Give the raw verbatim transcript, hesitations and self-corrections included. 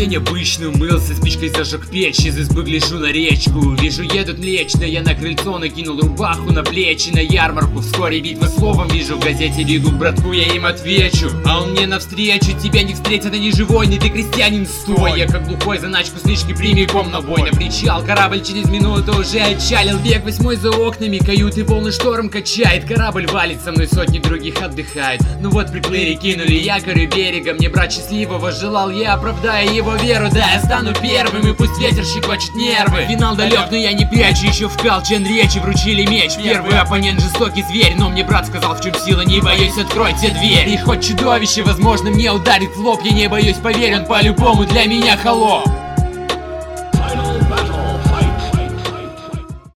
день обычный, умылся, спичкой зажег печь, из избы гляжу на речку, вижу, едут млечно, я на крыльцо накинул рубаху на плечи, на ярмарку, вскоре битва словом вижу, в газете бегут, братку, я им отвечу, а он мне навстречу, тебя не встретит, а не живой, не ты крестьянин, стой, я как глухой заначку слишком прямиком на бой, на причал, корабль через минуту уже отчалил, век восьмой за окнами, каюты волны шторм качает, корабль валит, со мной сотни других отдыхает, ну вот приплыли, кинули якорь у берега, мне брат счастливого желал, я оправдая его веру, да, я стану первым, и пусть ветер щекочет нервы, финал далек, но я не прячу, еще вкал член речи, вручили меч, первый оппонент жестокий зверь, но мне брат сказал, в чем сила, не боюсь, откройте дверь, и хоть чудовище, возможно, мне ударит в лоб, я не боюсь, поверь, он по-любому для меня холоп.